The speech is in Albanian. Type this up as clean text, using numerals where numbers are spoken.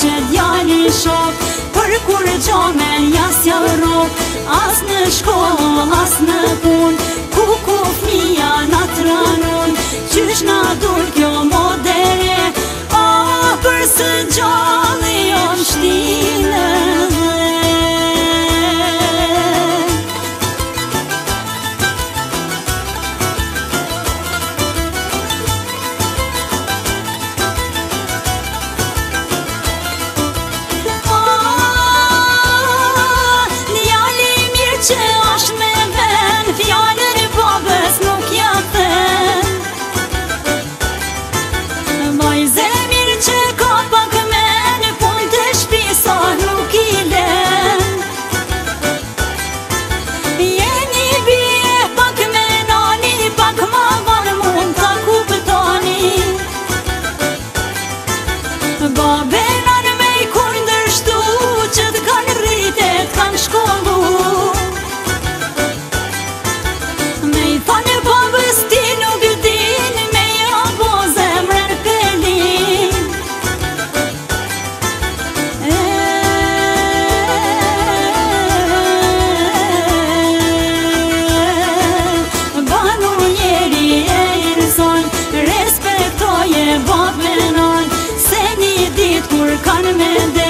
që djali shok, për kur gjomen jasja rok, as në shkollë, as në pun, ku fmija na tranun, qysh na dur kjo modere, për së gjalli o shtinë. Që është me ven, fjallën e babës nuk jatën. Vajze mirë që ka pak men, pun të shpisa nuk i len. Jeni bie pak me nani, pak ma vanë mund ta kuptoni. Babenan me i kundërshtu, që t'kan rritet, t'kan shkollu. Respektoje babën on, se një dit kur kanë me